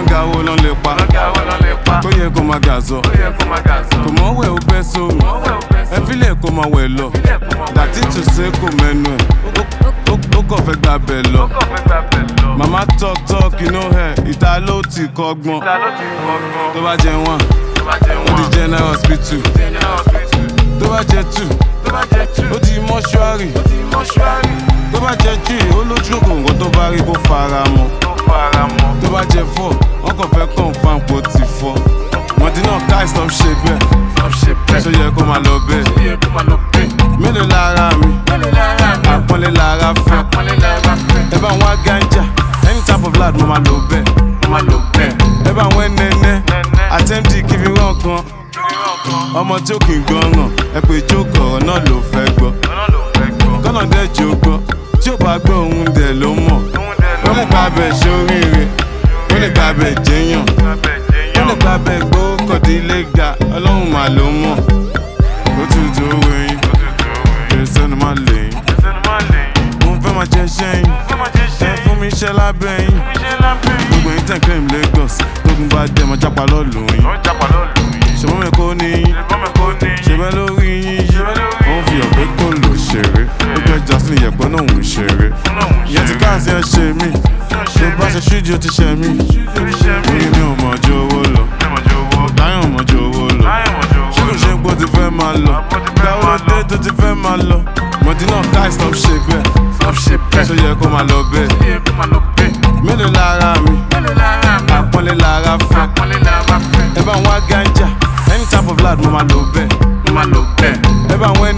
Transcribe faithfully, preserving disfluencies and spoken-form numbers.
ọlọ́ngà wo lọ́n lè pa tó yẹ kó máa gàzọ́ kò mọ̀wé ó bẹ́ sómi ẹ fílẹ̀ kó máa wẹ̀ lọ dàtí tù sé kò mẹ́nu ẹ̀ ó kọ̀ fẹ́ gbà bẹ̀ lọ. Mama talk talk you know her ìta ló ti kọ́gbọ́n tó bá jẹ wọ́n ó di general hospital tó bá jẹ two ó di mọ́ṣúárì tó bá jẹ three ó lójú ògùn nǹkan tó bá rí kó fara mọ́ tó bá jẹ four wọ́n kàn fẹ́ confam kó ti fọ́ Mọ̀dínà káì stop ṣe bẹ́ẹ̀ ṣó yẹ kó máa lọ bẹ́ẹ̀ mélòó lára mi àpọ́nlé lára fẹ́ ẹ bá wọn ganja any type of lad mo máa lò bẹ́ẹ̀ ẹ bá wọn nẹ́nẹ́ àtẹ́mtì kí fi rán kan ọmọ tí ó kì í gbọ́ràn ẹ pé jókòó ọ̀rọ̀ náà ló fẹ́ gbọ́ kọ́nà dẹ́ jò gbọ́ tí ò bá gbọ́ òun dẹ̀ ló mọ̀ ó lè gba abẹ ṣoríire ó lè gba abẹ jẹyàn ó lè gba abẹ gbókòdílé ga ọlọ́run mà ló mọ̀ ó tutù owó yín kìrìsìtẹ́nì má lè yín mo fẹ́ máa jẹ ṣẹ́yìn ẹ fún mi iṣẹ́ lábẹ́ yín gbogbo yín tẹ̀ claim Lagos tógun bá dẹ̀ mọ́ jápa lọ́ọ̀lù yín ṣèbọn mi kò ní yín ṣèbẹ́ lórí yín yí wọ́n fi ọ̀pẹ́ kò lò ṣeré ó jẹ́ Justin ìyẹ̀pẹ́ náà ń ṣeré ìyẹn ti káàsì ẹ ṣe mí tó bá ṣe ṣíjú ó ti ṣe mí orí mi ò mọ̀jú owó lọ táyọ̀ mọ̀jú owó lọ ṣé kò ṣe pé ó ti fẹ́ máa lọ gbàwó dé tó ti fẹ́ máa lọ Mọ̀dínà káì stop ṣe bẹ́ẹ̀ ṣó yẹ kó máa lọ bẹ́ẹ̀ mélòó lára mi àpọ́nlé lára fẹ́ ẹ bá wọn ganja any type of lad mo máa lò bẹ́ẹ̀ ẹ bá wọn